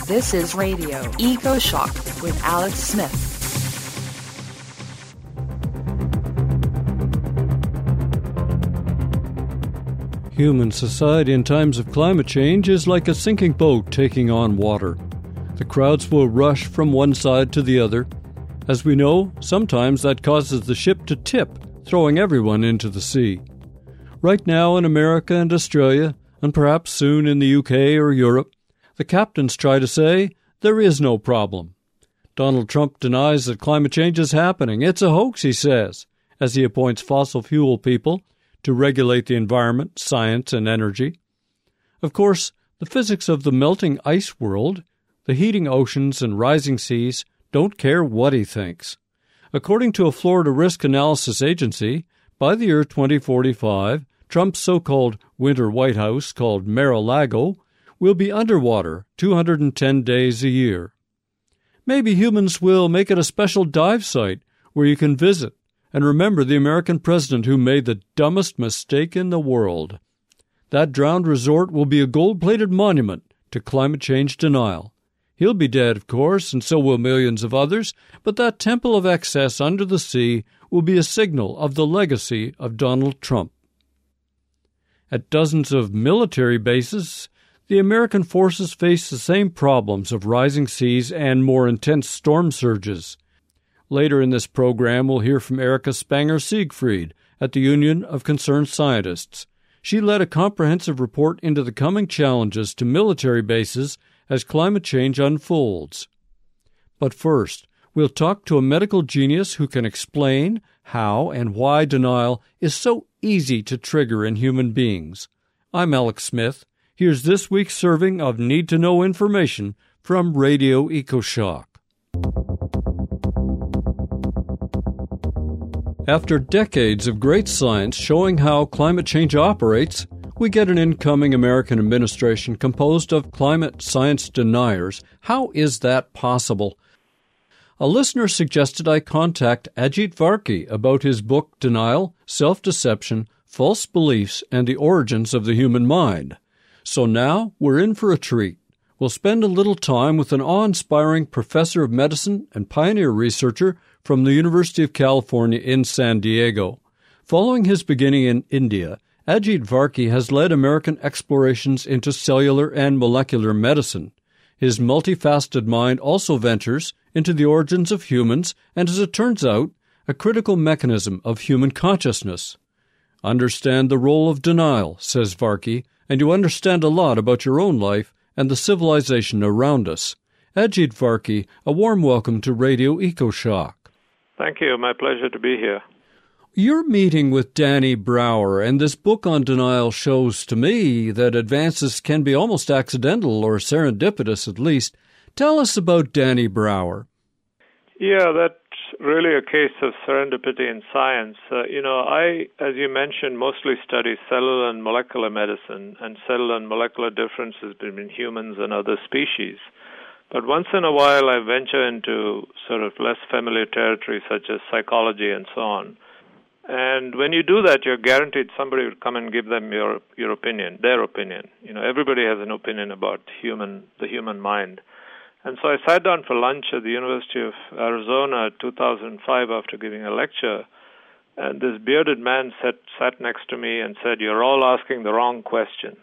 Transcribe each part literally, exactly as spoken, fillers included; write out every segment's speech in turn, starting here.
This is Radio Eco Shock with Alex Smith. Human society in times of climate change is like a sinking boat taking on water. The crowds will rush from one side to the other. As we know, sometimes that causes the ship to tip, throwing everyone into the sea. Right now in America and Australia, and perhaps soon in the U K or Europe, the captains try to say there is no problem. Donald Trump denies that climate change is happening. It's a hoax, he says, as he appoints fossil fuel people to regulate the environment, science, and energy. Of course, the physics of the melting ice world, the heating oceans and rising seas, don't care what he thinks. According to a Florida risk analysis agency, by the year twenty forty-five, Trump's so-called winter White House, called Mar-a-Lago, will be underwater two hundred ten days a year. Maybe humans will make it a special dive site where you can visit and remember the American president who made the dumbest mistake in the world. That drowned resort will be a gold-plated monument to climate change denial. He'll be dead, of course, and so will millions of others, but that temple of excess under the sea will be a signal of the legacy of Donald Trump. At dozens of military bases, the American forces face the same problems of rising seas and more intense storm surges. Later in this program, we'll hear from Erica Spanger-Siegfried at the Union of Concerned Scientists. She led a comprehensive report into the coming challenges to military bases as climate change unfolds. But first, we'll talk to a medical genius who can explain how and why denial is so easy to trigger in human beings. I'm Alex Smith. Here's this week's serving of need-to-know information from Radio EcoShock. After decades of great science showing how climate change operates, we get an incoming American administration composed of climate science deniers. How is that possible? A listener suggested I contact Ajit Varki about his book Denial, Self-Deception, False Beliefs, and the Origins of the Human Mind. So now we're in for a treat. We'll spend a little time with an awe-inspiring professor of medicine and pioneer researcher from the University of California in San Diego. Following his beginning in India, Ajit Varki has led American explorations into cellular and molecular medicine. His multifaceted mind also ventures into the origins of humans and, as it turns out, a critical mechanism of human consciousness. Understand the role of denial, says Varki, and you understand a lot about your own life and the civilization around us. Ajit Varki, a warm welcome to Radio EcoShock. Thank you. My pleasure to be here. You're meeting with Danny Brower, and this book on denial shows to me that advances can be almost accidental or serendipitous at least. Tell us about Danny Brower. Yeah, that's really a case of serendipity in science. Uh, you know, I, as you mentioned, mostly study cellular and molecular medicine and cellular and molecular differences between humans and other species. But once in a while, I venture into sort of less familiar territory, such as psychology and so on. And when you do that, you're guaranteed somebody will come and give them your your opinion, their opinion. You know, everybody has an opinion about human the human mind. And so I sat down for lunch at the University of Arizona in two thousand five after giving a lecture, and this bearded man sat, sat next to me and said, "You're all asking the wrong question."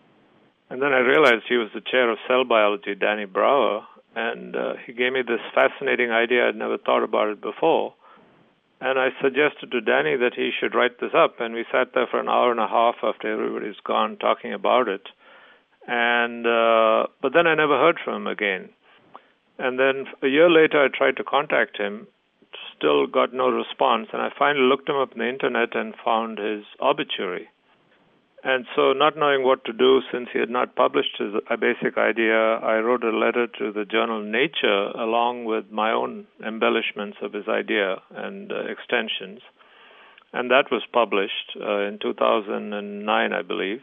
And then I realized he was the chair of cell biology, Danny Brower, and uh, he gave me this fascinating idea. I'd never thought about it before. And I suggested to Danny that he should write this up, and we sat there for an hour and a half after everybody's gone talking about it. And uh, but then I never heard from him again. And then a year later, I tried to contact him, still got no response, and I finally looked him up on the internet and found his obituary. And so, not knowing what to do, since he had not published his a basic idea, I wrote a letter to the journal Nature along with my own embellishments of his idea and uh, extensions. And that was published uh, in two thousand nine, I believe.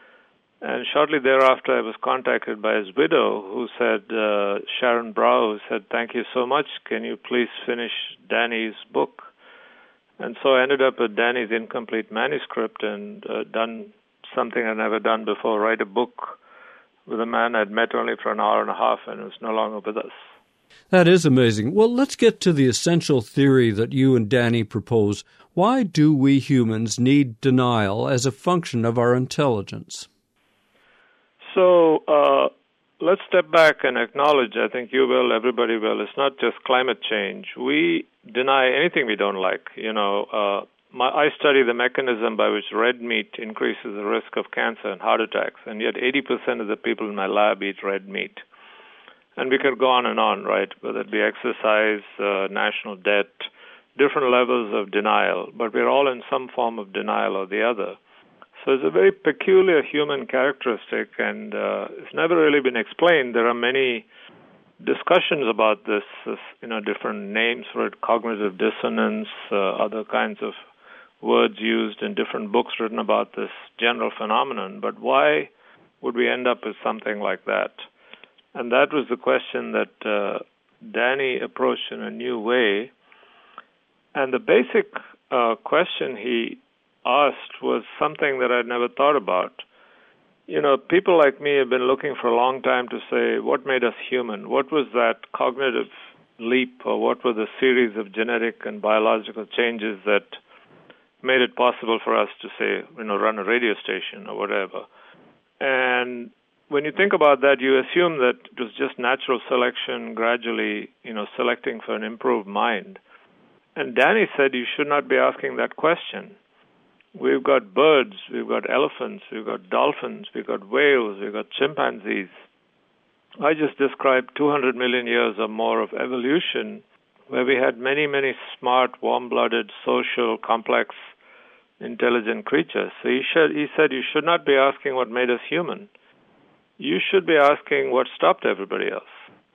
And shortly thereafter, I was contacted by his widow, who said, uh, Sharon Brow, who said, "Thank you so much. Can you please finish Danny's book?" And so I ended up with Danny's incomplete manuscript and uh, done something I'd never done before, write a book with a man I'd met only for an hour and a half and who's no longer with us. That is amazing. Well, let's get to the essential theory that you and Danny propose. Why do we humans need denial as a function of our intelligence? So uh, let's step back and acknowledge, I think you will, everybody will, it's not just climate change. We deny anything we don't like. You know, uh, my, I study the mechanism by which red meat increases the risk of cancer and heart attacks, and yet eighty percent of the people in my lab eat red meat. And we could go on and on, right? Whether it be exercise, uh, national debt, different levels of denial, but we're all in some form of denial or the other. So it's a very peculiar human characteristic, and uh, it's never really been explained. There are many discussions about this, this you know, different names for it, cognitive dissonance, uh, other kinds of words used in different books written about this general phenomenon. But why would we end up with something like that? And that was the question that uh, Danny approached in a new way. And the basic uh, question he asked was something that I'd never thought about. You know, people like me have been looking for a long time to say, what made us human? What was that cognitive leap, or what were the series of genetic and biological changes that made it possible for us to say, you know, run a radio station or whatever? And when you think about that, you assume that it was just natural selection, gradually, you know, selecting for an improved mind. And Danny said you should not be asking that question. We've got birds, we've got elephants, we've got dolphins, we've got whales, we've got chimpanzees. I just described two hundred million years or more of evolution where we had many, many smart, warm-blooded, social, complex, intelligent creatures. So he, should, he said you should not be asking what made us human. You should be asking what stopped everybody else.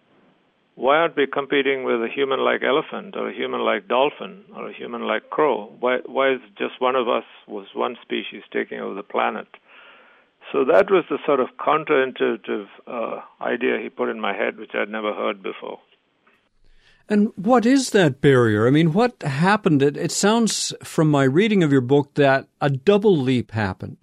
Why aren't we competing with a human like elephant or a human like dolphin or a human like crow? Why, why is just one of us, was one species taking over the planet? So that was the sort of counterintuitive uh, idea he put in my head, which I'd never heard before. And what is that barrier? I mean, what happened? It, it sounds from my reading of your book that a double leap happened.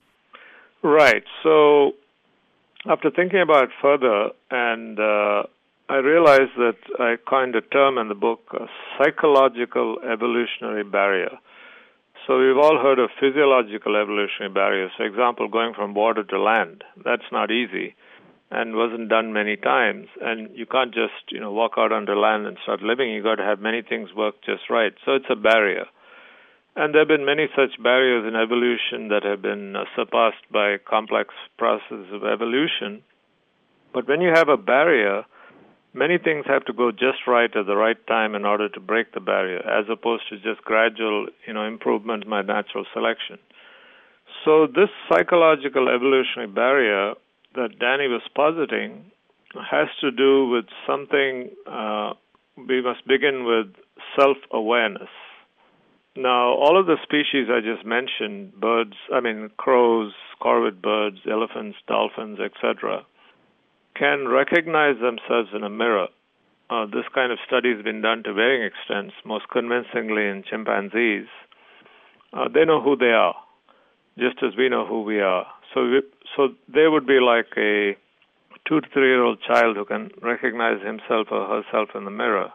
Right. So after thinking about it further, and uh, I realized that I coined a term in the book, a psychological evolutionary barrier. So we've all heard of physiological evolutionary barriers. For example, going from water to land. That's not easy and wasn't done many times. And you can't just, you know, walk out onto land and start living. You've got to have many things work just right. So it's a barrier. And there have been many such barriers in evolution that have been uh, surpassed by complex processes of evolution. But when you have a barrier, many things have to go just right at the right time in order to break the barrier, as opposed to just gradual, you know, improvement by natural selection. So this psychological evolutionary barrier that Danny was positing has to do with something, uh, we must begin with self-awareness. Now, all of the species I just mentioned, birds, I mean crows, corvid birds, elephants, dolphins, et cetera, can recognize themselves in a mirror. Uh, this kind of study has been done to varying extents, most convincingly in chimpanzees. Uh, they know who they are, just as we know who we are. So, we, so they would be like a two to three-year-old child who can recognize himself or herself in the mirror.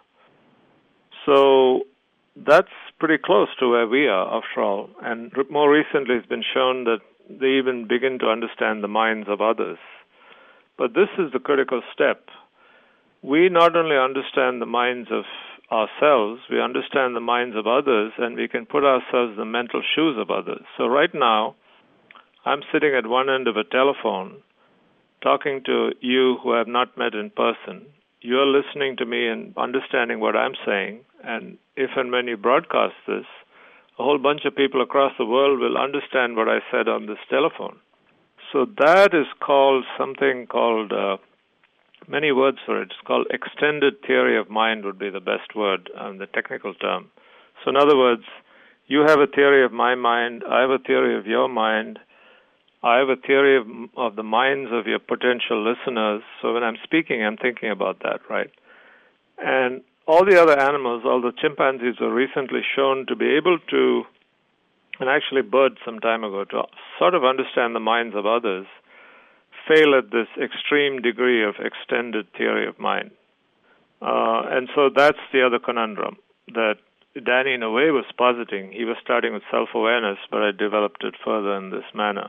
So that's pretty close to where we are, after all. And more recently, it's been shown that they even begin to understand the minds of others. But this is the critical step. We not only understand the minds of ourselves, we understand the minds of others, and we can put ourselves in the mental shoes of others. So right now, I'm sitting at one end of a telephone talking to you who have not met in person. You're listening to me and understanding what I'm saying, and if and when you broadcast this, a whole bunch of people across the world will understand what I said on this telephone. So that is called something called, uh, many words for it. It's called extended theory of mind would be the best word, um, the technical term. So in other words, you have a theory of my mind, I have a theory of your mind, I have a theory of, of the minds of your potential listeners. So when I'm speaking, I'm thinking about that, right? And all the other animals, all the chimpanzees were recently shown to be able to, and actually birds some time ago, to sort of understand the minds of others fail at this extreme degree of extended theory of mind. Uh, and so that's the other conundrum that Danny, in a way, was positing. He was starting with self-awareness, but I developed it further in this manner.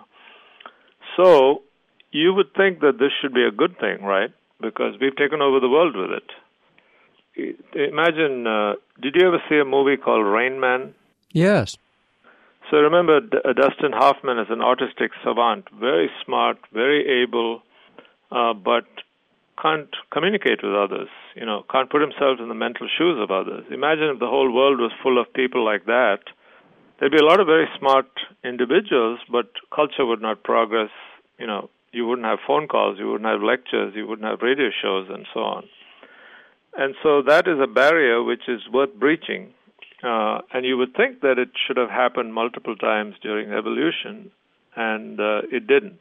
So you would think that this should be a good thing, right? Because we've taken over the world with it. Imagine, uh, did you ever see a movie called Rain Man? Yes. So remember, D- Dustin Hoffman is an autistic savant, very smart, very able, uh, but can't communicate with others, you know, can't put himself in the mental shoes of others. Imagine if the whole world was full of people like that. There'd be a lot of very smart individuals, but culture would not progress. You know, you wouldn't have phone calls, you wouldn't have lectures, you wouldn't have radio shows, and so on. And so that is a barrier which is worth breaching. Uh, and you would think that it should have happened multiple times during evolution, and uh, it didn't.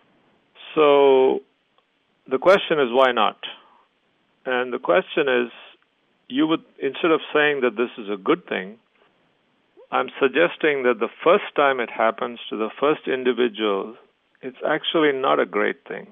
So the question is, why not? And the question is, you would, instead of saying that this is a good thing, I'm suggesting that the first time it happens to the first individual, it's actually not a great thing.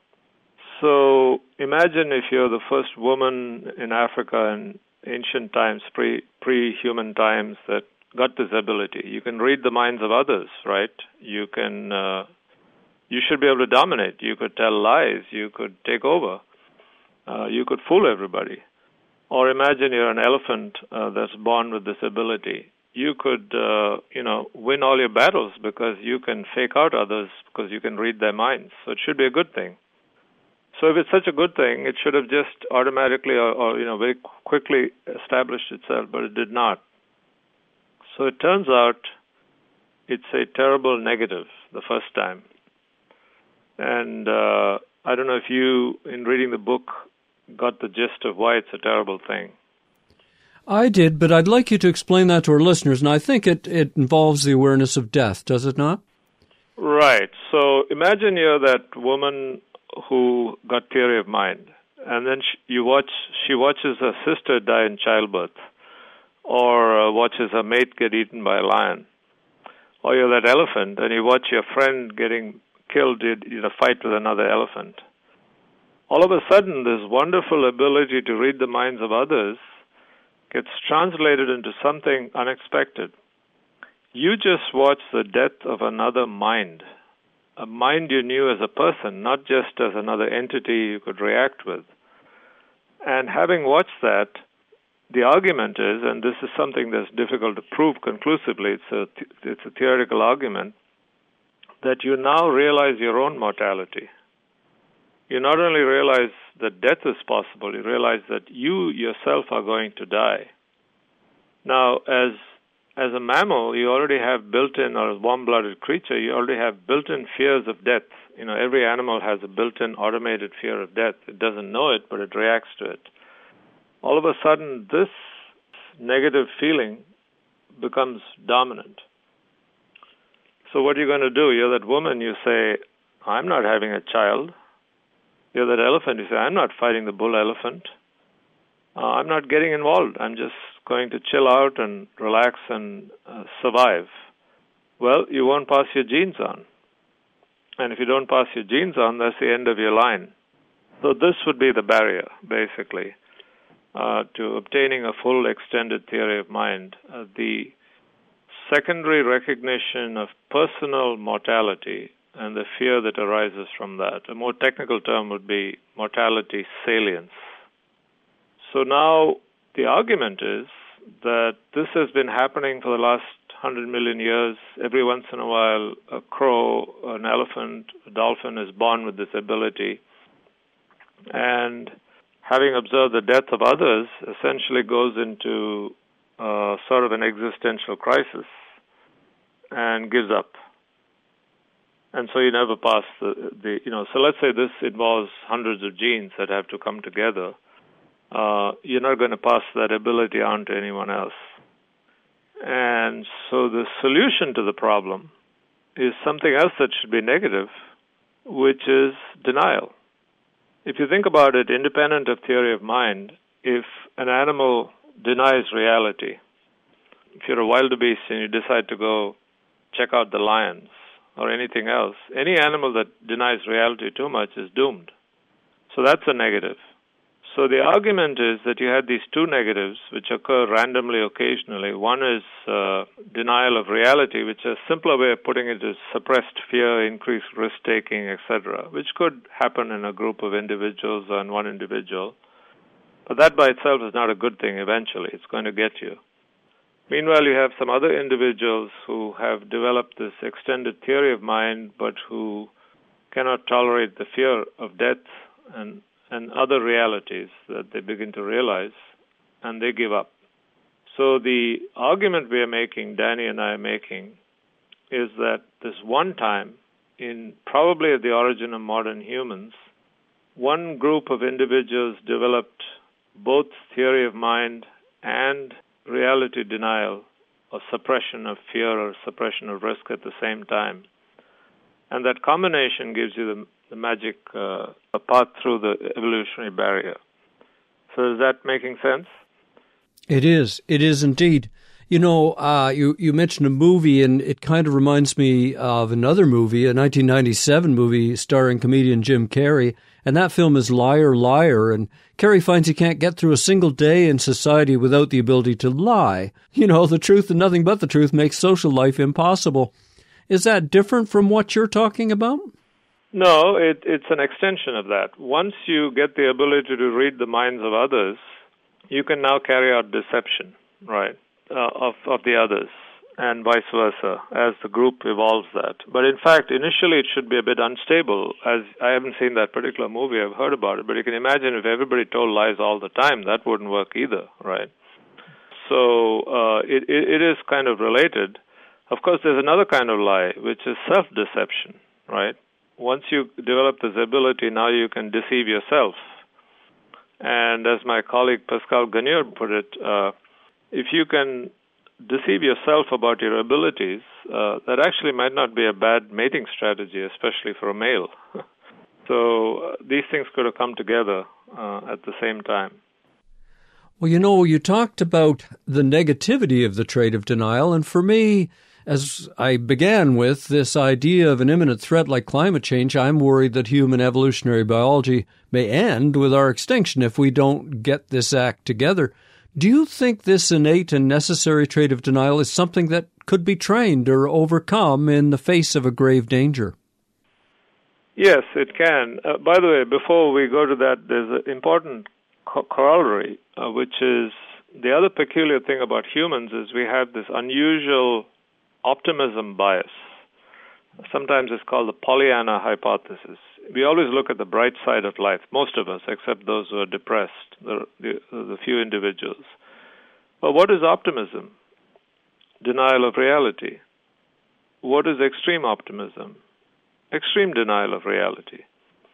So imagine if you're the first woman in Africa in ancient times, pre, pre-human times, that got this ability. You can read the minds of others, right? You can... Uh, You should be able to dominate. You could tell lies. You could take over. Uh, you could fool everybody. Or imagine you're an elephant uh, that's born with this ability. You could, uh, you know, win all your battles because you can fake out others because you can read their minds. So it should be a good thing. So if it's such a good thing, it should have just automatically or, or you know, very quickly established itself, but it did not. So it turns out it's a terrible negative the first time. And uh, I don't know if you, in reading the book, got the gist of why it's a terrible thing. I did, but I'd like you to explain that to our listeners, and I think it, it involves the awareness of death, does it not? Right. So imagine you're that woman who got theory of mind, and then she, you watch, she watches her sister die in childbirth, or uh, watches her mate get eaten by a lion. Or you're that elephant, and you watch your friend getting killed in a fight with another elephant. All of a sudden, this wonderful ability to read the minds of others gets translated into something unexpected. You just watched the death of another mind, a mind you knew as a person, not just as another entity you could react with. And having watched that, the argument is, and this is something that's difficult to prove conclusively, it's a, it's a theoretical argument, that you now realize your own mortality. You not only realize that death is possible, you realize that you yourself are going to die. Now, as as a mammal, you already have built-in, or a warm-blooded creature, you already have built-in fears of death. You know, every animal has a built-in automated fear of death. It doesn't know it, but it reacts to it. All of a sudden, this negative feeling becomes dominant. So what are you going to do? You're that woman, you say, I'm not having a child. You're that elephant, you say, I'm not fighting the bull elephant. Uh, I'm not getting involved. I'm just going to chill out and relax and uh, survive. Well, you won't pass your genes on. And if you don't pass your genes on, that's the end of your line. So this would be the barrier, basically, uh, to obtaining a full extended theory of mind. Uh, the secondary recognition of personal mortality and the fear that arises from that. A more technical term would be mortality salience. So now the argument is that this has been happening for the last hundred million years. Every once in a while, a crow, an elephant, a dolphin is born with this ability. And having observed the death of others, essentially goes into uh, sort of an existential crisis and gives up. And so you never pass the, the, you know, so let's say this involves hundreds of genes that have to come together. Uh, you're not going to pass that ability on to anyone else. And so the solution to the problem is something else that should be negative, which is denial. If you think about it, independent of theory of mind, if an animal denies reality, if you're a wildebeest and you decide to go check out the lions, or anything else, any animal that denies reality too much is doomed. So that's a negative. So the argument is that you had these two negatives which occur randomly occasionally. One is uh, denial of reality, which is a simpler way of putting it is suppressed fear, increased risk-taking, et cetera, which could happen in a group of individuals or in one individual. But that by itself is not a good thing eventually. It's going to get you. Meanwhile, you have some other individuals who have developed this extended theory of mind, but who cannot tolerate the fear of death and and other realities that they begin to realize, and they give up. So the argument we are making, Danny and I are making, is that this one time, in probably at the origin of modern humans, one group of individuals developed both theory of mind and reality denial, or suppression of fear or suppression of risk at the same time. And that combination gives you the the magic uh, path through the evolutionary barrier. So is that making sense? It is. It is indeed. You know, uh, you, you mentioned a movie, and it kind of reminds me of another movie, a nineteen ninety-seven movie starring comedian Jim Carrey, and that film is Liar, Liar, and Carrey finds he can't get through a single day in society without the ability to lie. You know, the truth and nothing but the truth makes social life impossible. Is that different from what you're talking about? No, it, it's an extension of that. Once you get the ability to read the minds of others, you can now carry out deception, right, uh, of, of the others, and vice versa, as the group evolves that. But in fact, initially it should be a bit unstable. As I haven't seen that particular movie, I've heard about it, but you can imagine if everybody told lies all the time, that wouldn't work either, right? So uh, it, it, it is kind of related. Of course, there's another kind of lie, which is self-deception, right? Once you develop this ability, now you can deceive yourself. And as my colleague Pascal Gagneur put it, uh, if you can deceive yourself about your abilities, uh, that actually might not be a bad mating strategy, especially for a male. So uh, these things could have come together uh, at the same time. Well, you know, you talked about the negativity of the trait of denial, and for me, as I began with this idea of an imminent threat like climate change, I'm worried that human evolutionary biology may end with our extinction if we don't get this act together. Do you think this innate and necessary trait of denial is something that could be trained or overcome in the face of a grave danger? Yes, it can. Uh, by the way, before we go to that, there's an important co- corollary, uh, which is the other peculiar thing about humans is we have this unusual optimism bias. Sometimes it's called the Pollyanna hypothesis. We always look at the bright side of life, most of us, except those who are depressed, the, the, the few individuals. But what is optimism? Denial of reality. What is extreme optimism? Extreme denial of reality.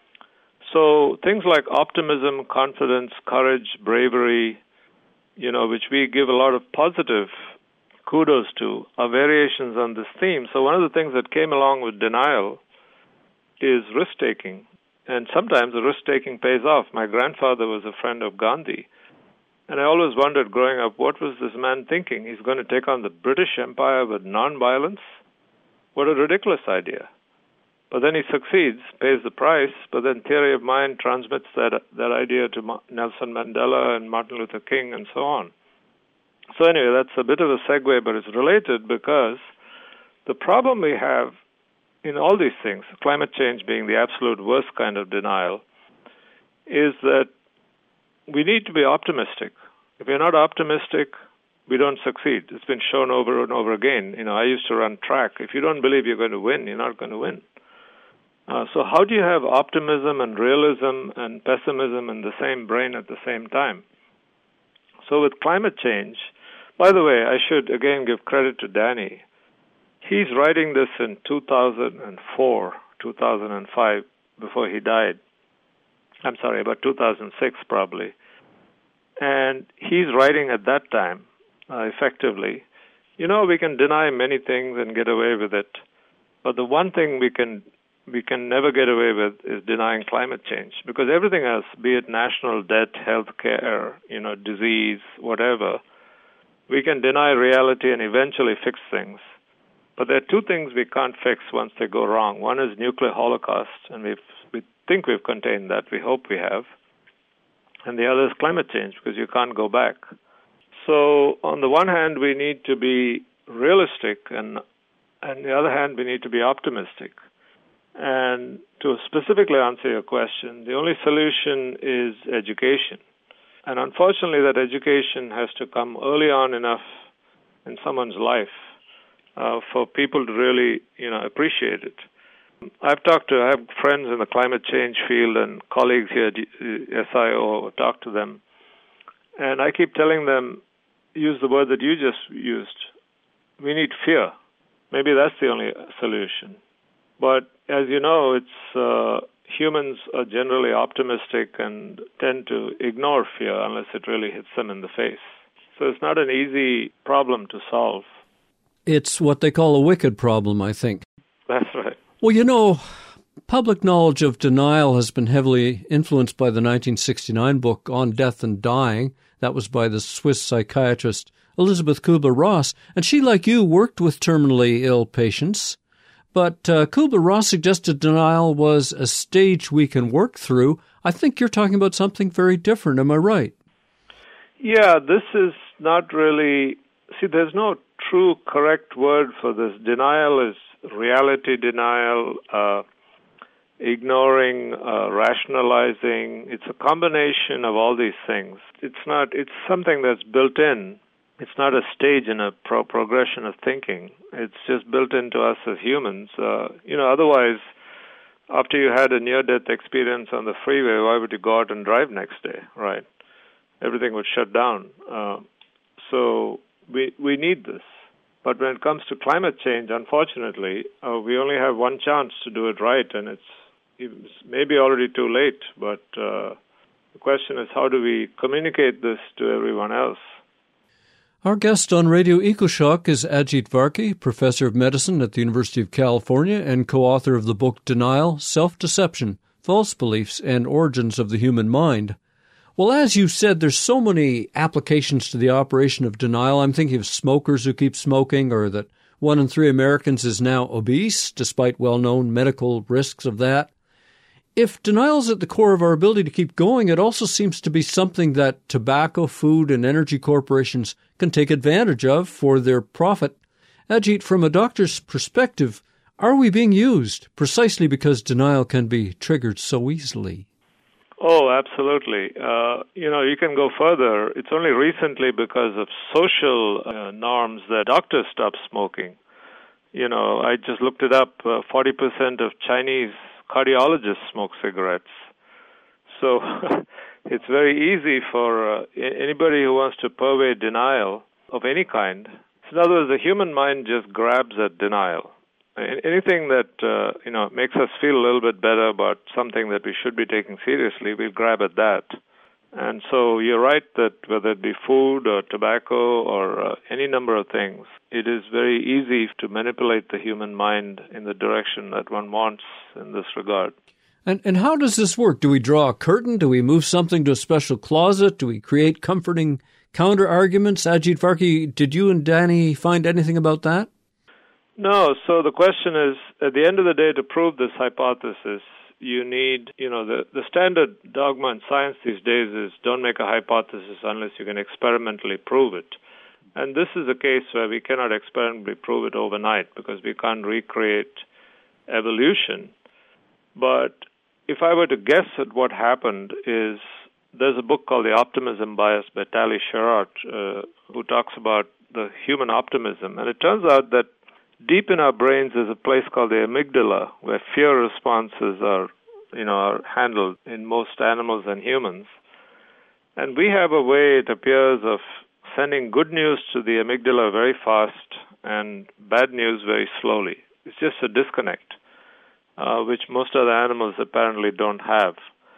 So things like optimism, confidence, courage, bravery, you know, which we give a lot of positive kudos to, are variations on this theme. So one of the things that came along with denial is risk-taking. And sometimes the risk-taking pays off. My grandfather was a friend of Gandhi. And I always wondered growing up, what was this man thinking? He's going to take on the British Empire with non-violence? What a ridiculous idea. But then he succeeds, pays the price, but then theory of mind transmits that that idea to Nelson Mandela and Martin Luther King and so on. So anyway, that's a bit of a segue, but it's related because the problem we have in all these things, climate change being the absolute worst kind of denial, is that we need to be optimistic. If we're not optimistic, we don't succeed. It's been shown over and over again. You know, I used to run track. If you don't believe you're going to win, you're not going to win. Uh, so how do you have optimism and realism and pessimism in the same brain at the same time? So with climate change, by the way, I should again give credit to Danny. He's writing this in two thousand four, two thousand five, before he died. I'm sorry, about two thousand six probably. And he's writing at that time, uh, effectively. You know, we can deny many things and get away with it, but the one thing we can we can never get away with is denying climate change, because everything else, be it national debt, health care, you know, disease, whatever, we can deny reality and eventually fix things. But there are two things we can't fix once they go wrong. One is nuclear holocaust, and we've, we think we've contained that. We hope we have. And the other is climate change, because you can't go back. So on the one hand, we need to be realistic, and on the other hand, we need to be optimistic. And to specifically answer your question, the only solution is education. And unfortunately, that education has to come early on enough in someone's life uh, for people to really, you know, appreciate it. I've talked to, I have friends in the climate change field and colleagues here at S I O, talk to them. And I keep telling them, use the word that you just used. We need fear. Maybe that's the only solution. But as you know, it's uh, humans are generally optimistic and tend to ignore fear unless it really hits them in the face. So it's not an easy problem to solve. It's what they call a wicked problem, I think. That's right. Well, you know, public knowledge of denial has been heavily influenced by the nineteen sixty-nine book On Death and Dying. That was by the Swiss psychiatrist Elisabeth Kübler-Ross. And she, like you, worked with terminally ill patients. But uh, Kübler-Ross suggested denial was a stage we can work through. I think you're talking about something very different. Am I right? Yeah, this is not really... See, there's no true correct word for this. Denial is reality denial, uh, ignoring, uh, rationalizing. It's a combination of all these things. It's not. It's something that's built in. It's not a stage in a pro- progression of thinking. It's just built into us as humans. Uh, you know, otherwise, after you had a near-death experience on the freeway, why would you go out and drive next day, right? Everything would shut down. Uh, so we we need this. But when it comes to climate change, unfortunately, uh, we only have one chance to do it right, and it's, it's maybe already too late. But uh, the question is, how do we communicate this to everyone else? Our guest on Radio EcoShock is Ajit Varki, professor of medicine at the University of California and co-author of the book Denial, Self-Deception, False Beliefs, and Origins of the Human Mind. Well, as you said, there's so many applications to the operation of denial. I'm thinking of smokers who keep smoking, or that one in three Americans is now obese, despite well-known medical risks of that. If denial is at the core of our ability to keep going, it also seems to be something that tobacco, food, and energy corporations can take advantage of for their profit. Ajit, from a doctor's perspective, are we being used precisely because denial can be triggered so easily? Oh, absolutely. Uh, you know, you can go further. It's only recently because of social uh, norms that doctors stopped smoking. You know, I just looked it up. Uh, forty percent of Chinese cardiologists smoke cigarettes. So it's very easy for uh, anybody who wants to pervade denial of any kind. In other words, the human mind just grabs at denial. Anything that, uh, you know, makes us feel a little bit better about something that we should be taking seriously, we'll grab at that. And so you're right that whether it be food or tobacco or uh, any number of things, it is very easy to manipulate the human mind in the direction that one wants in this regard. And and how does this work? Do we draw a curtain? Do we move something to a special closet? Do we create comforting counter-arguments? Ajit Varki, did you and Danny find anything about that? No, so the question is, at the end of the day, to prove this hypothesis, you need, you know, the, the standard dogma in science these days is don't make a hypothesis unless you can experimentally prove it. And this is a case where we cannot experimentally prove it overnight because we can't recreate evolution. But if I were to guess at what happened is, there's a book called The Optimism Bias by Tali Sharot, uh, who talks about the human optimism. And it turns out that deep in our brains is a place called the amygdala, where fear responses are, you know, are handled in most animals and humans. And we have a way, it appears, of sending good news to the amygdala very fast and bad news very slowly. It's just a disconnect, uh, which most other animals apparently don't have.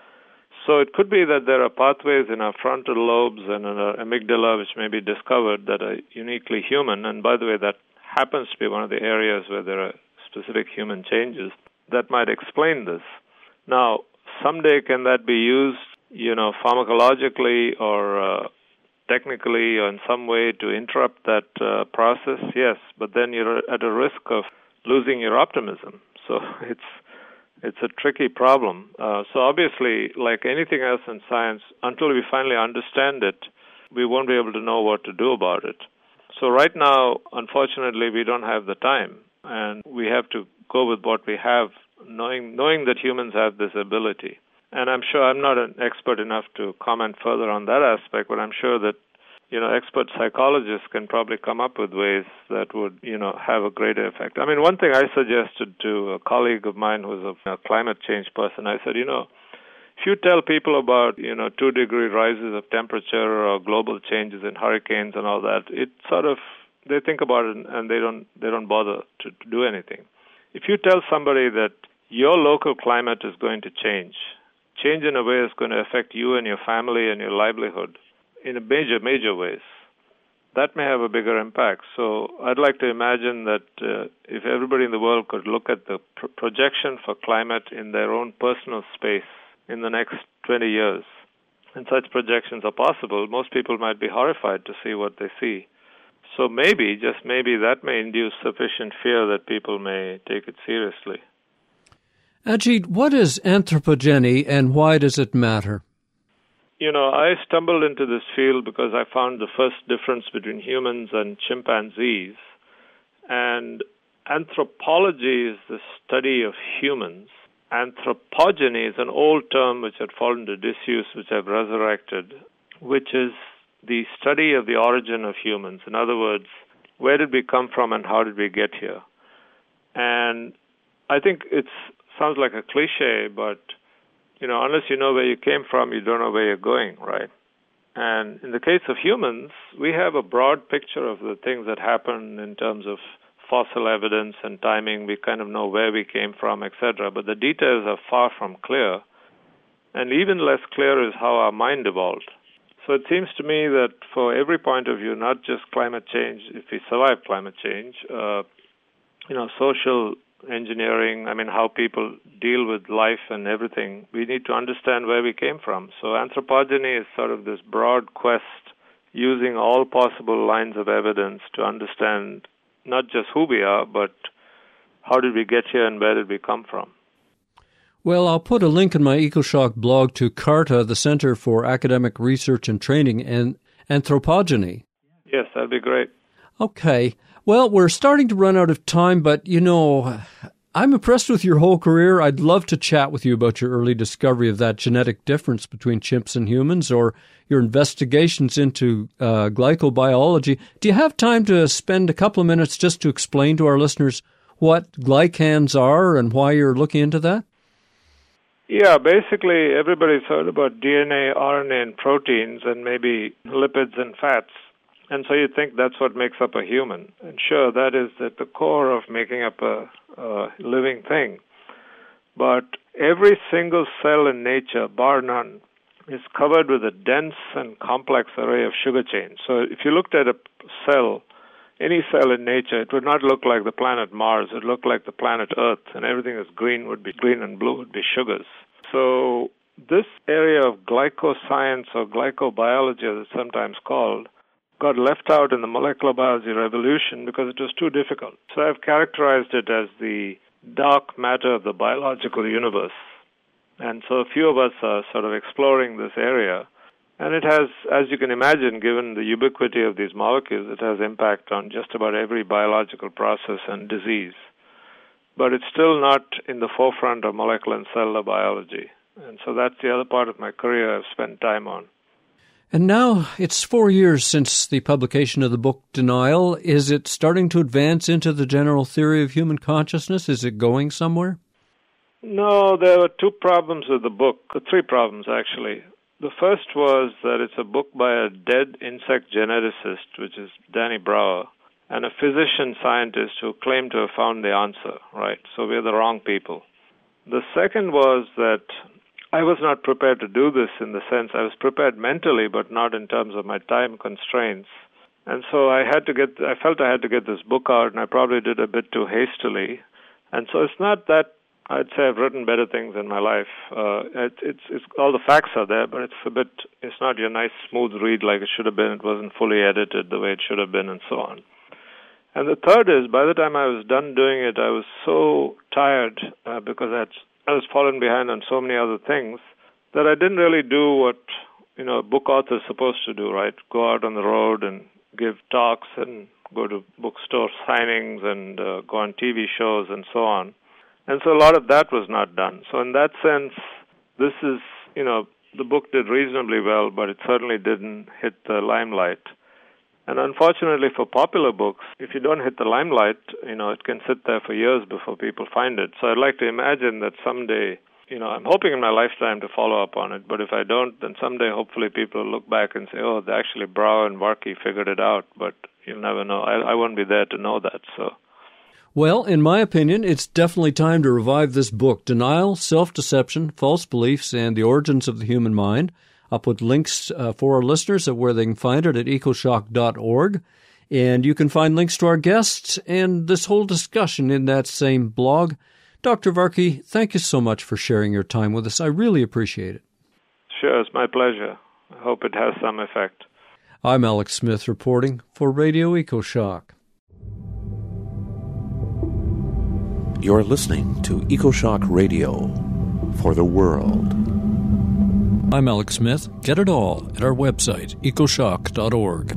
So it could be that there are pathways in our frontal lobes and in our amygdala which may be discovered that are uniquely human. And by the way, that happens to be one of the areas where there are specific human changes that might explain this. Now, someday can that be used, you know, pharmacologically or uh, technically or in some way to interrupt that uh, process, yes, but then you're at a risk of losing your optimism. So it's it's a tricky problem. Uh, so obviously, like anything else in science, until we finally understand it, we won't be able to know what to do about it. So right now, unfortunately, we don't have the time, and we have to go with what we have, knowing knowing that humans have this ability. And I'm sure I'm not an expert enough to comment further on that aspect, but I'm sure that, you know, expert psychologists can probably come up with ways that would, you know, have a greater effect. I mean, one thing I suggested to a colleague of mine who's a, a climate change person, I said, you know, if you tell people about, you know, two-degree rises of temperature or global changes in hurricanes and all that, it sort of, they think about it and they don't they don't bother to, to do anything. If you tell somebody that your local climate is going to change, change in a way is going to affect you and your family and your livelihood in a major, major ways, that may have a bigger impact. So I'd like to imagine that uh, if everybody in the world could look at the pr- projection for climate in their own personal space in the next twenty years, and such projections are possible, most people might be horrified to see what they see. So maybe, just maybe, that may induce sufficient fear that people may take it seriously. Ajit, what is anthropogeny and why does it matter? You know, I stumbled into this field because I found the first difference between humans and chimpanzees. And anthropology is the study of humans. Anthropogeny is an old term which had fallen into disuse, which I've resurrected, which is the study of the origin of humans. In other words, where did we come from and how did we get here? And I think it sounds like a cliche, but, you know, unless you know where you came from, you don't know where you're going, right? And in the case of humans, we have a broad picture of the things that happen in terms of fossil evidence and timing. We kind of know where we came from, et cetera. But the details are far from clear. And even less clear is how our mind evolved. So it seems to me that for every point of view, not just climate change, if we survive climate change, uh, you know, social engineering, I mean, how people deal with life and everything, we need to understand where we came from. So anthropogeny is sort of this broad quest using all possible lines of evidence to understand not just who we are, but how did we get here and where did we come from. Well, I'll put a link in my EcoShock blog to CARTA, the Center for Academic Research and Training, and anthropogeny. Yes, that'd be great. Okay. Well, we're starting to run out of time, but, you know, I'm impressed with your whole career. I'd love to chat with you about your early discovery of that genetic difference between chimps and humans or your investigations into uh, glycobiology. Do you have time to spend a couple of minutes just to explain to our listeners what glycans are and why you're looking into that? Yeah, basically everybody's heard about D N A, R N A, and proteins, and maybe lipids and fats. And so you think that's what makes up a human. And sure, that is at the core of making up a, a living thing. But every single cell in nature, bar none, is covered with a dense and complex array of sugar chains. So if you looked at a cell, any cell in nature, it would not look like the planet Mars. It would look like the planet Earth, and everything that's green would be green and blue would be sugars. So this area of glycoscience or glycobiology, as it's sometimes called, got left out in the molecular biology revolution because it was too difficult. So I've characterized it as the dark matter of the biological universe. And so a few of us are sort of exploring this area. And it has, as you can imagine, given the ubiquity of these molecules, it has impact on just about every biological process and disease. But it's still not in the forefront of molecular and cellular biology. And so that's the other part of my career I've spent time on. And now it's four years since the publication of the book Denial. Is it starting to advance into the general theory of human consciousness? Is it going somewhere? No, there were two problems with the book, three problems actually. The first was that it's a book by a dead insect geneticist, which is Danny Brower, and a physician scientist who claimed to have found the answer, right? So we're the wrong people. The second was that I was not prepared to do this in the sense I was prepared mentally, but not in terms of my time constraints. And so I had to get, I felt I had to get this book out, and I probably did a bit too hastily. And so it's not that I'd say I've written better things in my life. Uh, it, it's, it's all the facts are there, but it's a bit, it's not your nice smooth read like it should have been. It wasn't fully edited the way it should have been, and so on. And the third is, by the time I was done doing it, I was so tired uh, because I, had, I was falling behind on so many other things that I didn't really do what, you know, a book author is supposed to do, right? Go out on the road and give talks and go to bookstore signings and uh, go on T V shows and so on. And so a lot of that was not done. So in that sense, this is, you know, the book did reasonably well, but it certainly didn't hit the limelight. And unfortunately for popular books, if you don't hit the limelight, you know, it can sit there for years before people find it. So I'd like to imagine that someday, you know, I'm hoping in my lifetime to follow up on it, but if I don't, then someday hopefully people will look back and say, oh, actually Brower and Varkey figured it out, but you'll never know. I, I won't be there to know that, so... Well, in my opinion, it's definitely time to revive this book, Denial, Self-Deception, False Beliefs, and the Origins of the Human Mind. I'll put links uh, for our listeners of where they can find it at ecoshock dot org. And you can find links to our guests and this whole discussion in that same blog. Doctor Varkey, thank you so much for sharing your time with us. I really appreciate it. Sure, it's my pleasure. I hope it has some effect. I'm Alex Smith reporting for Radio EcoShock. You're listening to EcoShock Radio for the world. I'm Alex Smith. Get it all at our website, ecoshock dot org.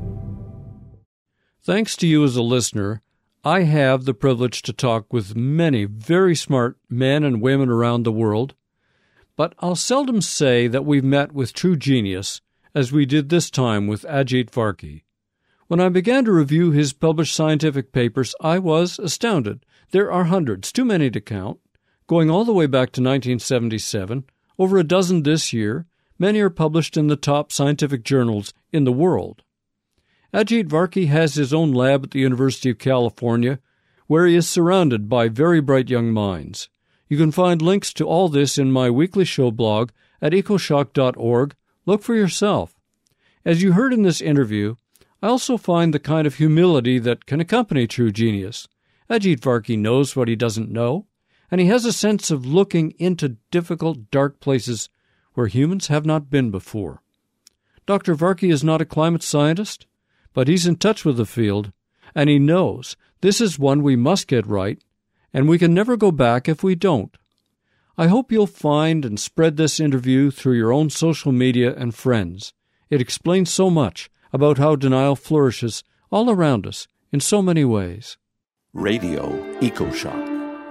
Thanks to you as a listener, I have the privilege to talk with many very smart men and women around the world, but I'll seldom say that we've met with true genius, as we did this time with Ajit Varkey. When I began to review his published scientific papers, I was astounded. There are hundreds, too many to count, going all the way back to nineteen seventy-seven, over a dozen this year. Many are published in the top scientific journals in the world. Ajit Varkey has his own lab at the University of California, where he is surrounded by very bright young minds. You can find links to all this in my weekly show blog at ecoshock dot org. Look for yourself. As you heard in this interview, I also find the kind of humility that can accompany true genius. Ajit Varkey knows what he doesn't know, and he has a sense of looking into difficult, dark places where humans have not been before. Doctor Varkey is not a climate scientist, but he's in touch with the field, and he knows this is one we must get right, and we can never go back if we don't. I hope you'll find and spread this interview through your own social media and friends. It explains so much about how denial flourishes all around us in so many ways. Radio EcoShock.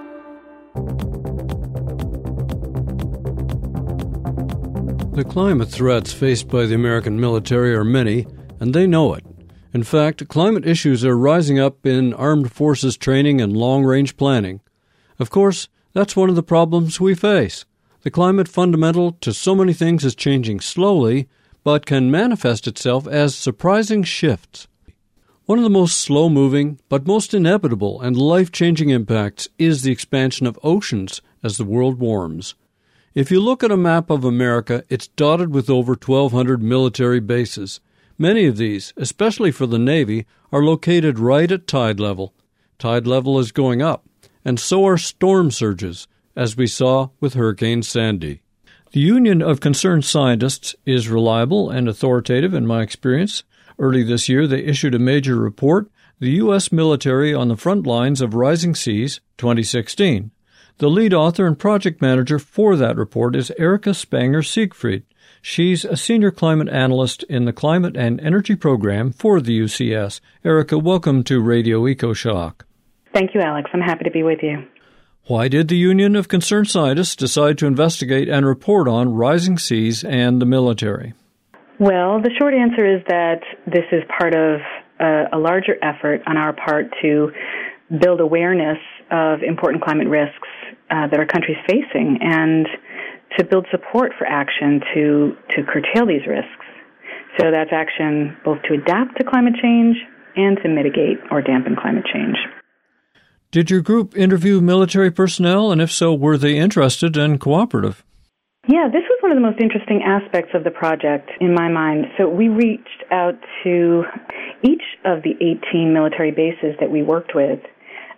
The climate threats faced by the American military are many, and they know it. In fact, climate issues are rising up in armed forces training and long-range planning. Of course, that's one of the problems we face. The climate fundamental to so many things is changing slowly, but can manifest itself as surprising shifts. One of the most slow-moving, but most inevitable and life-changing impacts is the expansion of oceans as the world warms. If you look at a map of America, it's dotted with over twelve hundred military bases. Many of these, especially for the Navy, are located right at tide level. Tide level is going up, and so are storm surges, as we saw with Hurricane Sandy. The Union of Concerned Scientists is reliable and authoritative in my experience. Early this year, they issued a major report, The U S Military on the Front Lines of Rising Seas, twenty sixteen. The lead author and project manager for that report is Erica Spanger-Siegfried. She's a senior climate analyst in the Climate and Energy Program for the U C S. Erica, welcome to Radio EcoShock. Thank you, Alex. I'm happy to be with you. Why did the Union of Concerned Scientists decide to investigate and report on rising seas and the military? Well, the short answer is that this is part of a, a larger effort on our part to build awareness of important climate risks uh, that our country is facing and to build support for action to, to curtail these risks. So that's action both to adapt to climate change and to mitigate or dampen climate change. Did your group interview military personnel, and if so, were they interested and cooperative? Yeah, this was one of the most interesting aspects of the project in my mind. So we reached out to each of the eighteen military bases that we worked with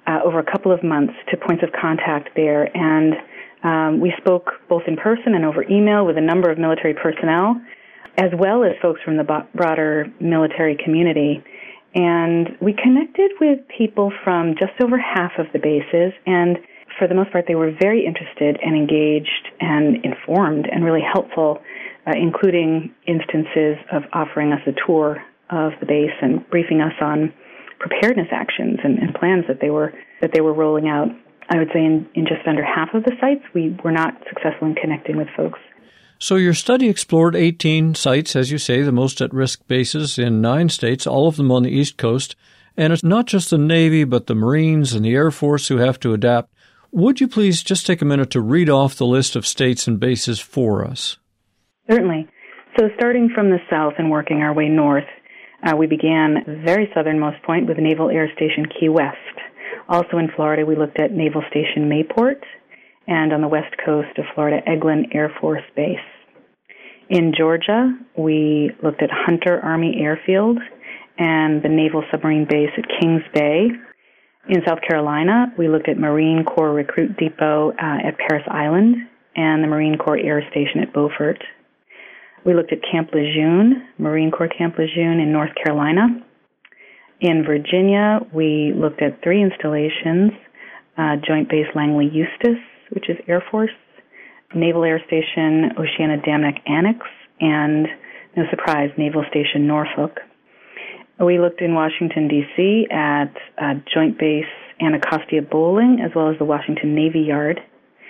uh, over a couple of months to points of contact there. And um, we spoke both in person and over email with a number of military personnel, as well as folks from the bo- broader military community. And we connected with people from just over half of the bases, and for the most part, they were very interested and engaged and informed and really helpful, uh, including instances of offering us a tour of the base and briefing us on preparedness actions and, and plans that they were that they were rolling out. I would say in, in just under half of the sites, we were not successful in connecting with folks. So your study explored eighteen sites, as you say, the most at-risk bases in nine states, all of them on the East Coast. And it's not just the Navy, but the Marines and the Air Force who have to adapt. Would you please just take a minute to read off the list of states and bases for us? Certainly. So starting from the south and working our way north, uh, we began at the very southernmost point with Naval Air Station Key West. Also in Florida, we looked at Naval Station Mayport, and on the west coast of Florida, Eglin Air Force Base. In Georgia, we looked at Hunter Army Airfield and the Naval Submarine Base at Kings Bay. In South Carolina, we looked at Marine Corps Recruit Depot uh, at Parris Island and the Marine Corps Air Station at Beaufort. We looked at Camp Lejeune, Marine Corps Camp Lejeune in North Carolina. In Virginia, we looked at three installations, uh, Joint Base Langley Eustis, which is Air Force, Naval Air Station Oceana-Damnock Annex, and, no surprise, Naval Station Norfolk. We looked in Washington, D C at uh, Joint Base Anacostia Bowling, as well as the Washington Navy Yard.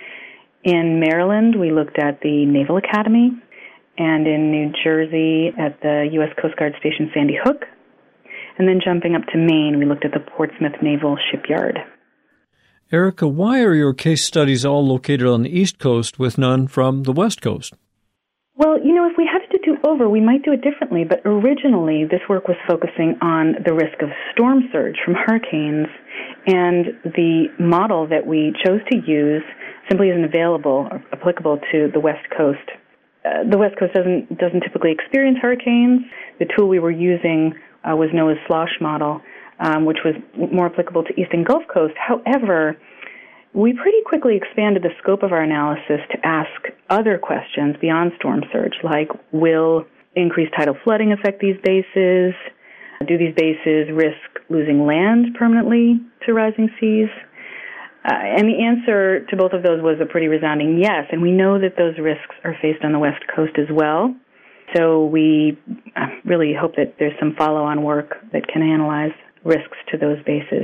In Maryland, we looked at the Naval Academy, and in New Jersey at the U S Coast Guard Station Sandy Hook. And then jumping up to Maine, we looked at the Portsmouth Naval Shipyard. Erica, why are your case studies all located on the East Coast with none from the West Coast? Well, you know, if we had to do over, we might do it differently, but originally this work was focusing on the risk of storm surge from hurricanes, and the model that we chose to use simply isn't available or applicable to the West Coast. Uh, the West Coast doesn't doesn't typically experience hurricanes. The tool we were using uh, was NOAA's SLOSH model, um, which was more applicable to East and Gulf Coast. However, we pretty quickly expanded the scope of our analysis to ask other questions beyond storm surge, like will increased tidal flooding affect these bases? Do these bases risk losing land permanently to rising seas? Uh, and the answer to both of those was a pretty resounding yes, and we know that those risks are faced on the West Coast as well. So we really hope that there's some follow-on work that can analyze risks to those bases.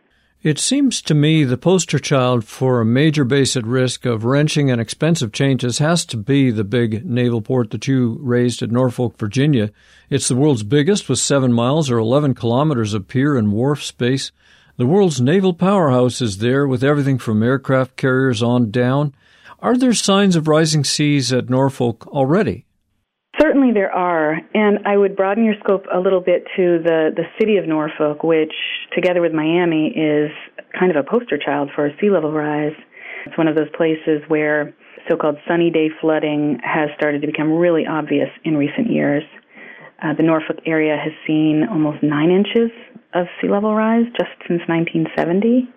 It seems to me the poster child for a major base at risk of wrenching and expensive changes has to be the big naval port that you raised at Norfolk, Virginia. It's the world's biggest with seven miles or eleven kilometers of pier and wharf space. The world's naval powerhouse is there with everything from aircraft carriers on down. Are there signs of rising seas at Norfolk already? Certainly there are, and I would broaden your scope a little bit to the, the city of Norfolk, which, together with Miami, is kind of a poster child for sea level rise. It's one of those places where so-called sunny day flooding has started to become really obvious in recent years. Uh, the Norfolk area has seen almost nine inches of sea level rise just since nineteen seventy,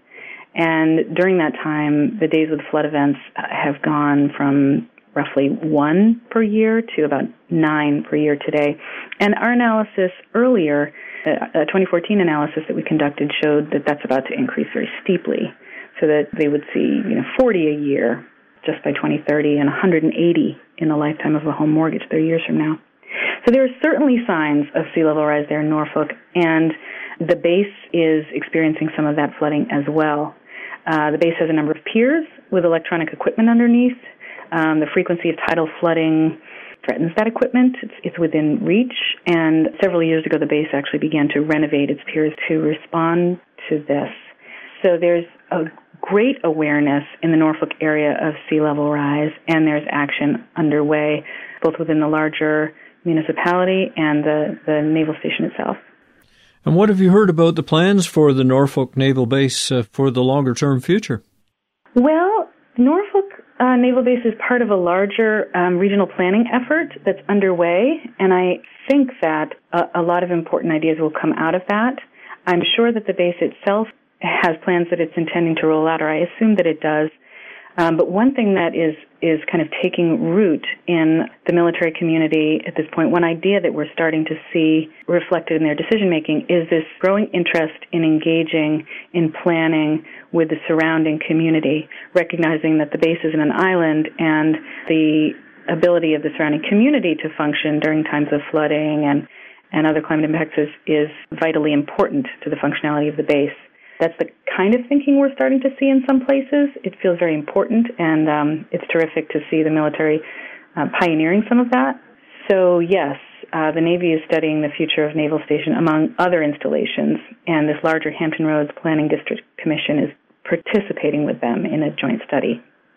and during that time, the days with flood events have gone from roughly one per year to about nine per year today. And our analysis earlier, a twenty fourteen analysis that we conducted, showed that that's about to increase very steeply, so that they would see, you know, forty a year just by twenty thirty and one hundred eighty in the lifetime of a home mortgage thirty years from now. So there are certainly signs of sea level rise there in Norfolk, and the base is experiencing some of that flooding as well. Uh, the base has a number of piers with electronic equipment underneath. Um, the frequency of tidal flooding threatens that equipment. It's, it's within reach, and several years ago the base actually began to renovate its piers to respond to this. So there's a great awareness in the Norfolk area of sea level rise, and there's action underway both within the larger municipality and the, the naval station itself. And what have you heard about the plans for the Norfolk Naval Base uh, for the longer-term future? Well, Norfolk uh, Naval Base is part of a larger um, regional planning effort that's underway, and I think that a, a lot of important ideas will come out of that. I'm sure that the base itself has plans that it's intending to roll out, or I assume that it does. Um, but one thing that is is kind of taking root in the military community at this point, one idea that we're starting to see reflected in their decision-making, is this growing interest in engaging in planning with the surrounding community, recognizing that the base is in an island and the ability of the surrounding community to function during times of flooding and, and other climate impacts is, is vitally important to the functionality of the base. That's the kind of thinking we're starting to see in some places. It feels very important, and um, it's terrific to see the military uh, pioneering some of that. So, yes, uh, the Navy is studying the future of Naval Station among other installations, and this larger Hampton Roads Planning District Commission is participating with them in a joint study.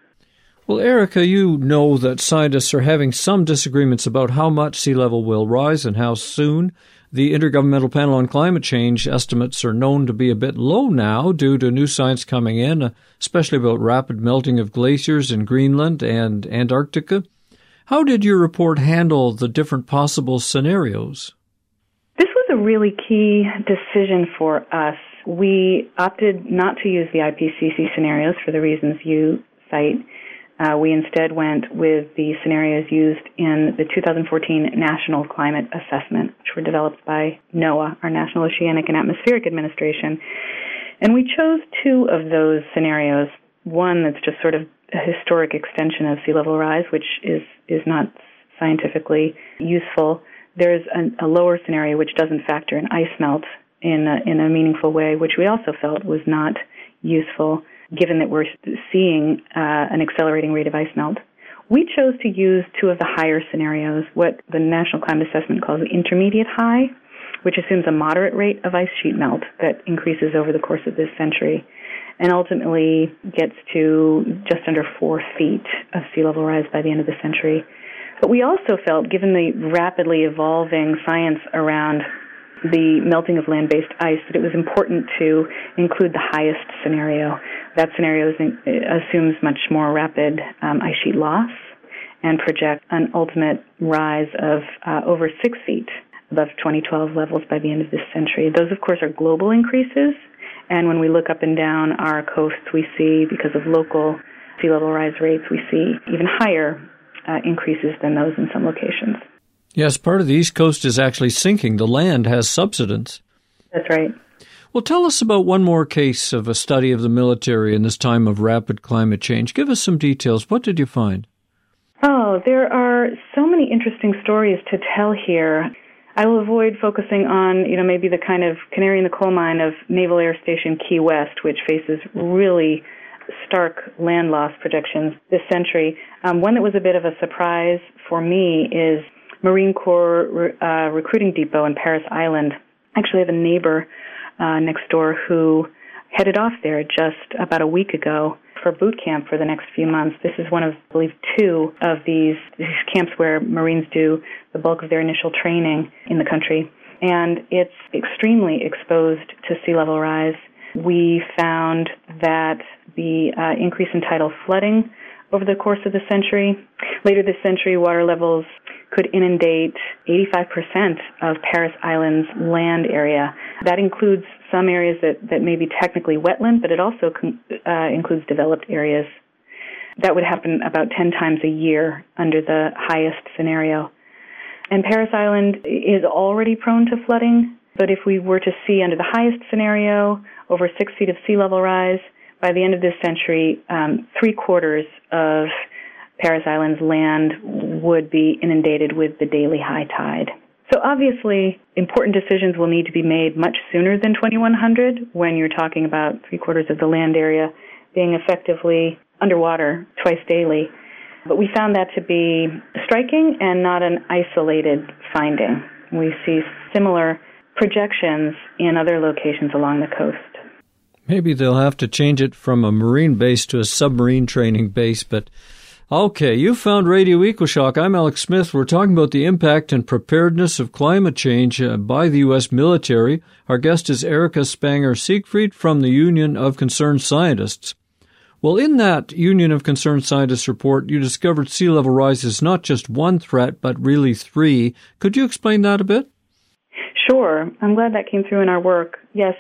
Well, Erica, you know that scientists are having some disagreements about how much sea level will rise and how soon. The Intergovernmental Panel on Climate Change estimates are known to be a bit low now due to new science coming in, especially about rapid melting of glaciers in Greenland and Antarctica. How did your report handle the different possible scenarios? This was a really key decision for us. We opted not to use the I P C C scenarios for the reasons you cite. Uh, we instead went with the scenarios used in the two thousand fourteen National Climate Assessment, which were developed by NOAA, our National Oceanic and Atmospheric Administration. And we chose two of those scenarios, one that's just sort of a historic extension of sea level rise, which is, is not scientifically useful. There's a, a lower scenario which doesn't factor in ice melt in a, in a meaningful way, which we also felt was not useful, given that we're seeing uh, an accelerating rate of ice melt. We chose to use two of the higher scenarios, what the National Climate Assessment calls intermediate high, which assumes a moderate rate of ice sheet melt that increases over the course of this century and ultimately gets to just under four feet of sea level rise by the end of the century. But we also felt, given the rapidly evolving science around the melting of land-based ice, that it was important to include the highest scenario. That scenario is, assumes much more rapid um, ice sheet loss and projects an ultimate rise of uh, over six feet above twenty twelve levels by the end of this century. Those, of course, are global increases, and when we look up and down our coasts, we see, because of local sea level rise rates, we see even higher uh, increases than those in some locations. Yes, part of the East Coast is actually sinking. The land has subsidence. That's right. Well, tell us about one more case of a study of the military in this time of rapid climate change. Give us some details. What did you find? Oh, there are so many interesting stories to tell here. I will avoid focusing on, you know, maybe the kind of canary in the coal mine of Naval Air Station Key West, which faces really stark land loss projections this century. Um, one that was a bit of a surprise for me is Marine Corps uh, recruiting depot in Parris Island. Actually, I have a neighbor uh, next door who headed off there just about a week ago for boot camp for the next few months. This is one of, I believe, two of these, these camps where Marines do the bulk of their initial training in the country. And it's extremely exposed to sea level rise. We found that the uh, increase in tidal flooding over the course of the century, later this century, water levels could inundate eighty-five percent of Parris Island's land area. That includes some areas that, that may be technically wetland, but it also con- uh, includes developed areas. That would happen about ten times a year under the highest scenario. And Parris Island is already prone to flooding, but if we were to see under the highest scenario over six feet of sea level rise, by the end of this century, um, three quarters of Parris Island's land would be inundated with the daily high tide. So obviously, important decisions will need to be made much sooner than twenty-one hundred when you're talking about three quarters of the land area being effectively underwater twice daily. But we found that to be striking and not an isolated finding. We see similar projections in other locations along the coast. Maybe they'll have to change it from a marine base to a submarine training base, but okay, you found Radio EcoShock. I'm Alex Smith. We're talking about the impact and preparedness of climate change uh, by the U S military. Our guest is Erica Spanger-Siegfried from the Union of Concerned Scientists. Well, in that Union of Concerned Scientists report, you discovered sea level rise is not just one threat, but really three. Could you explain that a bit? Sure. I'm glad that came through in our work. Yes.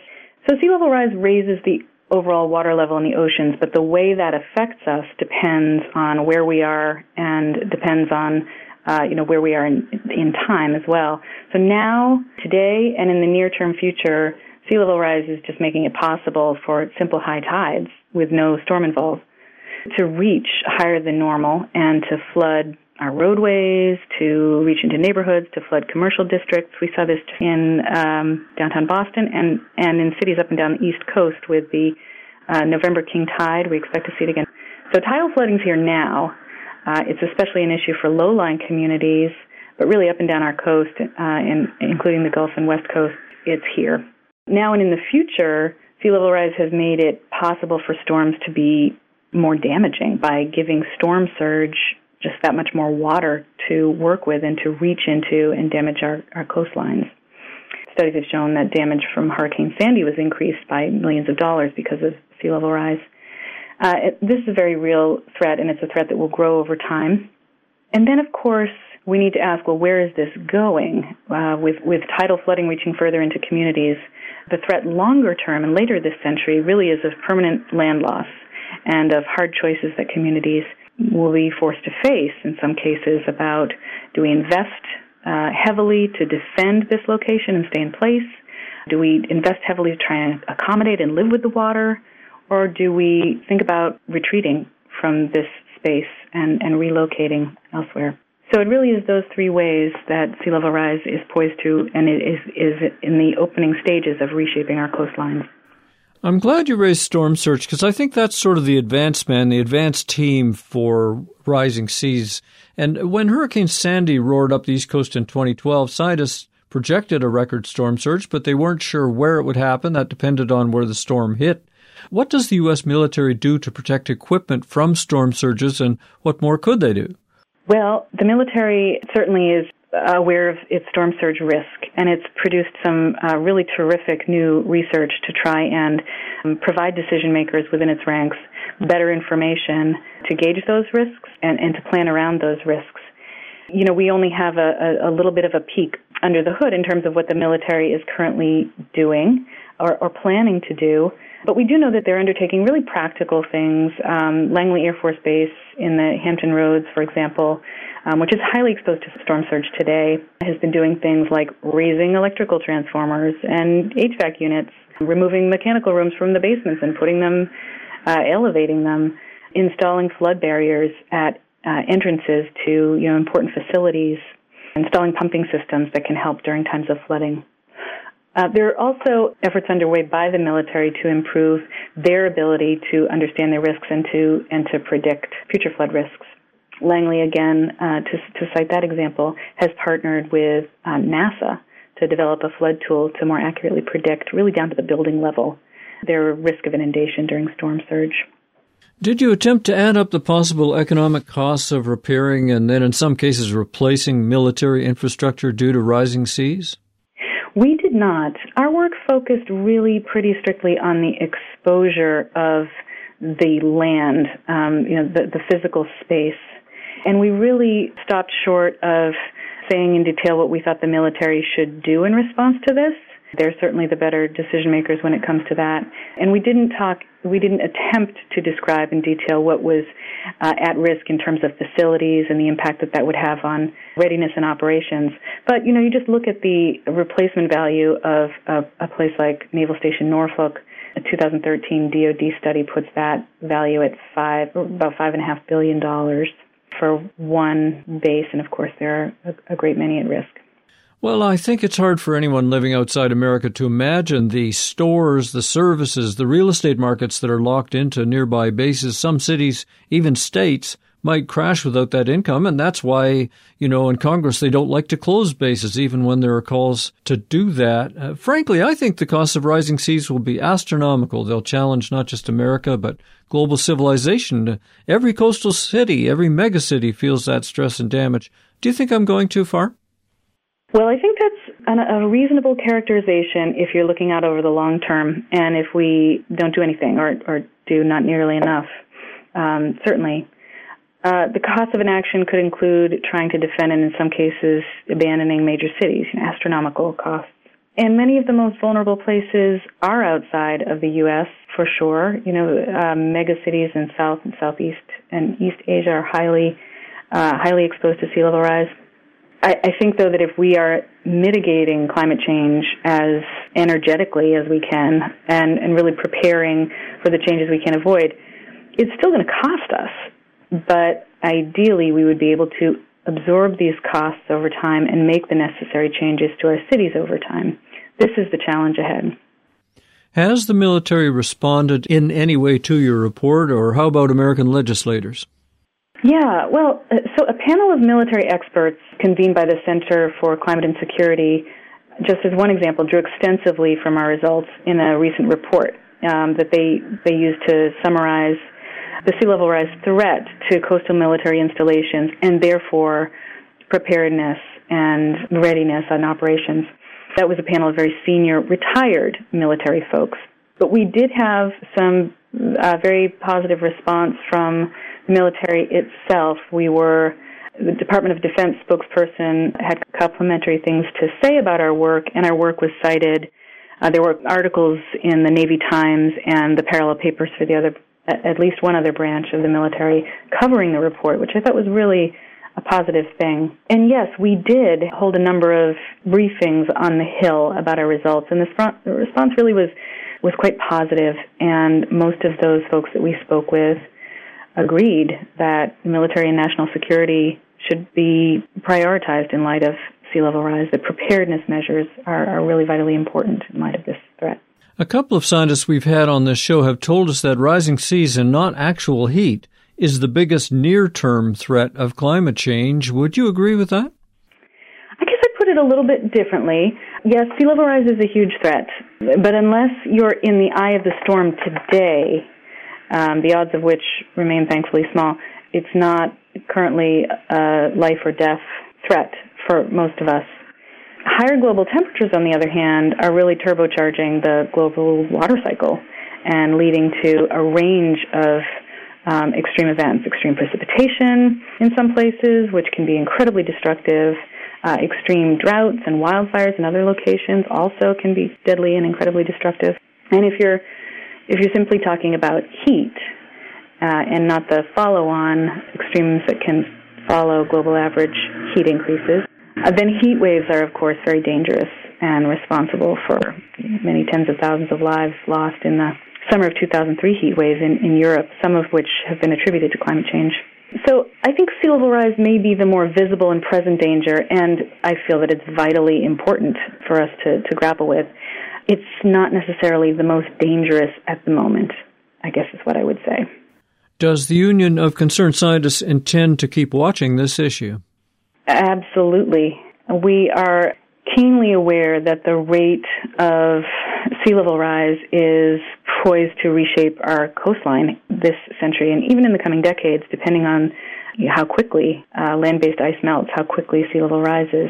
So sea level rise raises the overall water level in the oceans, but the way that affects us depends on where we are and depends on uh, you know, where we are in, in time as well. So now, today, and in the near-term future, sea level rise is just making it possible for simple high tides with no storm involved to reach higher than normal and to flood our roadways, to reach into neighborhoods, to flood commercial districts. We saw this in um, downtown Boston and, and in cities up and down the East Coast with the uh, November king tide. We expect to see it again. So tidal flooding is here now. Uh, it's especially an issue for low-lying communities, but really up and down our coast, uh, and including the Gulf and West Coast, it's here. Now and in the future, sea level rise has made it possible for storms to be more damaging by giving storm surge just that much more water to work with and to reach into and damage our, our coastlines. Studies have shown that damage from Hurricane Sandy was increased by millions of dollars because of sea level rise. Uh, it, this is a very real threat, and it's a threat that will grow over time. And then, of course, we need to ask, well, where is this going? Uh, with, with tidal flooding reaching further into communities, the threat longer term and later this century really is of permanent land loss and of hard choices that communities will be forced to face in some cases about, do we invest uh, heavily to defend this location and stay in place? Do we invest heavily to try and accommodate and live with the water? Or do we think about retreating from this space and, and relocating elsewhere? So it really is those three ways that sea level rise is poised to, and it is, is in the opening stages of reshaping our coastlines. I'm glad you raised storm surge because I think that's sort of the advanced man, the advanced team for rising seas. And when Hurricane Sandy roared up the East Coast in twenty twelve, scientists projected a record storm surge, but they weren't sure where it would happen. That depended on where the storm hit. What does the U S military do to protect equipment from storm surges, and what more could they do? Well, the military certainly is aware of its storm surge risk, and it's produced some uh, really terrific new research to try and um, provide decision makers within its ranks better information to gauge those risks and, and to plan around those risks. You know, we only have a, a, a little bit of a peek under the hood in terms of what the military is currently doing or, or planning to do. But we do know that they're undertaking really practical things. Um, Langley Air Force Base in the Hampton Roads, for example, um, which is highly exposed to storm surge today, has been doing things like raising electrical transformers and H V A C units, removing mechanical rooms from the basements and putting them, uh, elevating them, installing flood barriers at uh, entrances to, you know, important facilities, installing pumping systems that can help during times of flooding. Uh, there are also efforts underway by the military to improve their ability to understand their risks and to and to predict future flood risks. Langley, again, uh, to, to cite that example, has partnered with uh, NASA to develop a flood tool to more accurately predict, really down to the building level, their risk of inundation during storm surge. Did you attempt to add up the possible economic costs of repairing and then in some cases replacing military infrastructure due to rising seas? We did not. Our work focused really pretty strictly on the exposure of the land, um, you know, the, the physical space. And we really stopped short of saying in detail what we thought the military should do in response to this. They're certainly the better decision makers when it comes to that. And we didn't talk, we didn't attempt to describe in detail what was uh, at risk in terms of facilities and the impact that that would have on readiness and operations. But, you know, you just look at the replacement value of a, a place like Naval Station Norfolk. A two thousand thirteen D O D study puts that value at five, about five and a half billion dollars for one base. And of course, there are a, a great many at risk. Well, I think it's hard for anyone living outside America to imagine the stores, the services, the real estate markets that are locked into nearby bases. Some cities, even states, might crash without that income, and that's why, you know, in Congress they don't like to close bases, even when there are calls to do that. Uh, frankly, I think the cost of rising seas will be astronomical. They'll challenge not just America, but global civilization. Every coastal city, every megacity feels that stress and damage. Do you think I'm going too far? Well, I think that's an, a reasonable characterization if you're looking out over the long term and if we don't do anything or, or do not nearly enough, um, certainly. Uh, the cost of inaction could include trying to defend and in some cases abandoning major cities, you know, astronomical costs. And many of the most vulnerable places are outside of the U S, for sure. You know, um, mega cities in South and Southeast and East Asia are highly, uh, highly exposed to sea level rise. I, I think, though, that if we are mitigating climate change as energetically as we can and, and really preparing for the changes we can avoid, it's still going to cost us. But ideally, we would be able to absorb these costs over time and make the necessary changes to our cities over time. This is the challenge ahead. Has the military responded in any way to your report, or how about American legislators? Yeah, well, so a panel of military experts convened by the Center for Climate and Security, just as one example, drew extensively from our results in a recent report um, that they, they used to summarize the sea level rise threat to coastal military installations and therefore preparedness and readiness on operations. That was a panel of very senior retired military folks. But we did have some uh, very positive response from the military itself. We were, the Department of Defense spokesperson had complimentary things to say about our work, and our work was cited. Uh, there were articles in the Navy Times and the parallel papers for the other, at least one other branch of the military covering the report, which I thought was really a positive thing. And yes, we did hold a number of briefings on the Hill about our results, and the response really was, was quite positive, and most of those folks that we spoke with agreed that military and national security should be prioritized in light of sea level rise. The preparedness measures are, are really vitally important in light of this threat. A couple of scientists we've had on this show have told us that rising seas and not actual heat is the biggest near-term threat of climate change. Would you agree with that? I guess I'd put it a little bit differently. Yes, sea level rise is a huge threat, but unless you're in the eye of the storm today, um, the odds of which remain thankfully small, it's not currently a life or death threat for most of us. Higher global temperatures, on the other hand, are really turbocharging the global water cycle and leading to a range of um, extreme events, extreme precipitation in some places, which can be incredibly destructive. Uh, extreme droughts and wildfires in other locations also can be deadly and incredibly destructive. And if you're if you're simply talking about heat uh, and not the follow-on extremes that can follow global average heat increases, uh, then heat waves are, of course, very dangerous and responsible for many tens of thousands of lives lost in the summer of two thousand three heat wave in, in Europe, some of which have been attributed to climate change. So I think sea level rise may be the more visible and present danger, and I feel that it's vitally important for us to, to grapple with. It's not necessarily the most dangerous at the moment, I guess is what I would say. Does the Union of Concerned Scientists intend to keep watching this issue? Absolutely. We are keenly aware that the rate of sea level rise is poised to reshape our coastline this century and even in the coming decades, depending on how quickly uh, land-based ice melts, how quickly sea level rises.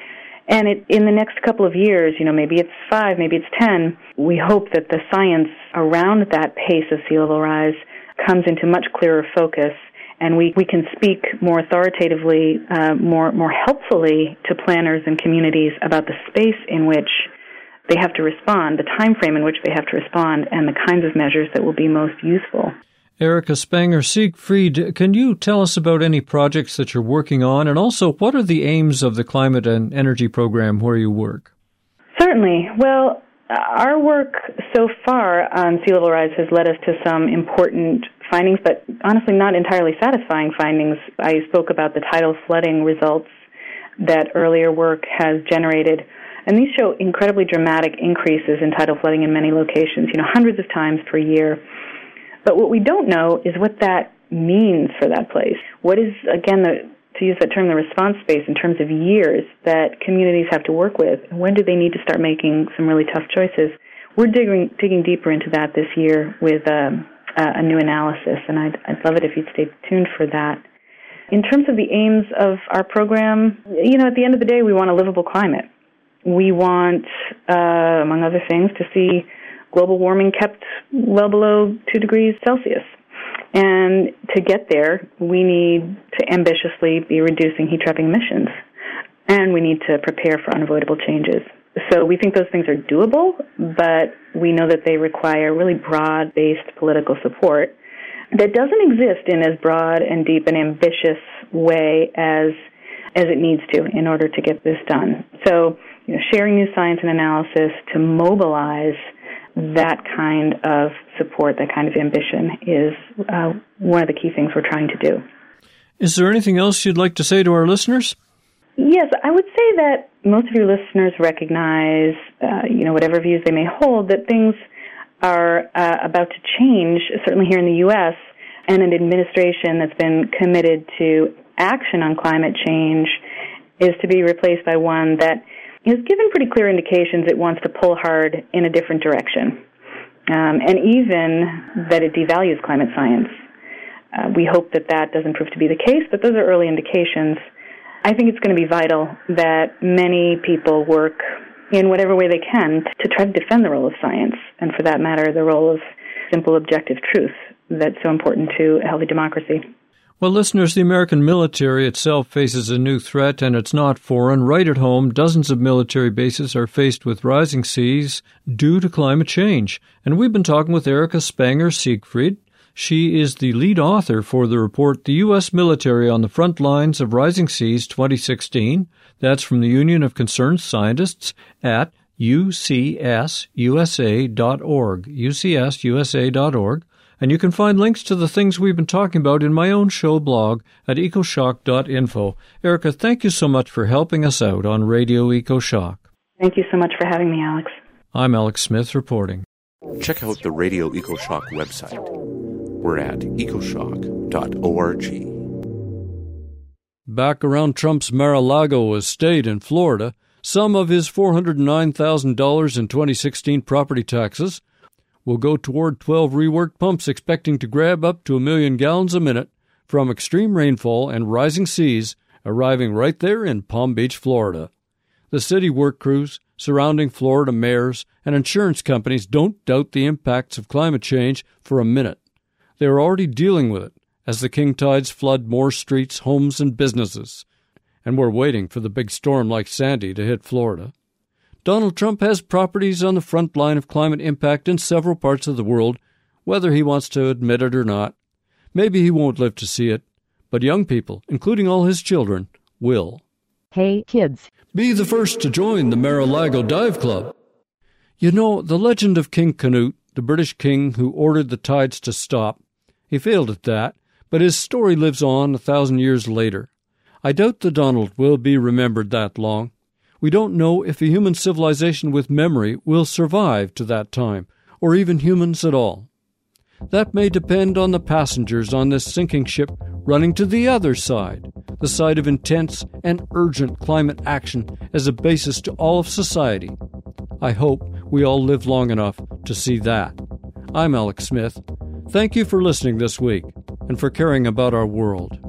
And it, in the next couple of years, you know, maybe it's five, maybe it's ten, we hope that the science around that pace of sea level rise comes into much clearer focus, and we, we can speak more authoritatively, uh, more more helpfully to planners and communities about the space in which they have to respond, the time frame in which they have to respond, and the kinds of measures that will be most useful. Erica Spanger-Siegfried, can you tell us about any projects that you're working on, and also what are the aims of the Climate and Energy Program where you work? Certainly. Well, our work so far on sea level rise has led us to some important findings, but honestly not entirely satisfying findings. I spoke about the tidal flooding results that earlier work has generated, and these show incredibly dramatic increases in tidal flooding in many locations, you know, hundreds of times per year. But what we don't know is what that means for that place. What is, again, the, to use that term, the response space in terms of years that communities have to work with? When do they need to start making some really tough choices? We're digging, digging deeper into that this year with um, a, a new analysis, and I'd, I'd love it if you'd stay tuned for that. In terms of the aims of our program, you know, at the end of the day, we want a livable climate. We want, uh, among other things, to see global warming kept well below two degrees Celsius. And to get there, we need to ambitiously be reducing heat-trapping emissions. And we need to prepare for unavoidable changes. So we think those things are doable, but we know that they require really broad-based political support that doesn't exist in as broad and deep and ambitious way as as it needs to in order to get this done. So, you know, sharing new science and analysis to mobilize that kind of support, that kind of ambition, is uh, one of the key things we're trying to do. Is there anything else you'd like to say to our listeners? Yes, I would say that most of your listeners recognize, uh, you know, whatever views they may hold, that things are uh, about to change, certainly here in the U S, and an administration that's been committed to action on climate change is to be replaced by one that has given pretty clear indications it wants to pull hard in a different direction, um, and even that it devalues climate science. Uh, we hope that that doesn't prove to be the case, but those are early indications. I think it's going to be vital that many people work in whatever way they can to try to defend the role of science, and for that matter, the role of simple objective truth that's so important to a healthy democracy. Well, listeners, the American military itself faces a new threat, and it's not foreign. Right at home, dozens of military bases are faced with rising seas due to climate change. And we've been talking with Erica Spanger-Siegfried. She is the lead author for the report, The U S Military on the Front Lines of Rising Seas twenty sixteen. That's from the Union of Concerned Scientists at U C S U S A dot org, U C S U S A dot org. And you can find links to the things we've been talking about in my own show blog at ecoshock dot info. Erica, thank you so much for helping us out on Radio EcoShock. Thank you so much for having me, Alex. I'm Alex Smith reporting. Check out the Radio EcoShock website. We're at ecoshock dot org. Back around Trump's Mar-a-Lago estate in Florida, some of his four hundred nine thousand dollars in twenty sixteen property taxes will go toward twelve reworked pumps expecting to grab up to a million gallons a minute from extreme rainfall and rising seas arriving right there in Palm Beach, Florida. The city work crews, surrounding Florida mayors, and insurance companies don't doubt the impacts of climate change for a minute. They are already dealing with it as the king tides flood more streets, homes, and businesses. And we're waiting for the big storm like Sandy to hit Florida. Donald Trump has properties on the front line of climate impact in several parts of the world, whether he wants to admit it or not. Maybe he won't live to see it, but young people, including all his children, will. Hey, kids. Be the first to join the Mar-a-Lago Dive Club. You know, the legend of King Canute, the British king who ordered the tides to stop, he failed at that, but his story lives on a thousand years later. I doubt the Donald will be remembered that long. We don't know if a human civilization with memory will survive to that time, or even humans at all. That may depend on the passengers on this sinking ship running to the other side, the side of intense and urgent climate action as a basis to all of society. I hope we all live long enough to see that. I'm Alex Smith. Thank you for listening this week and for caring about our world.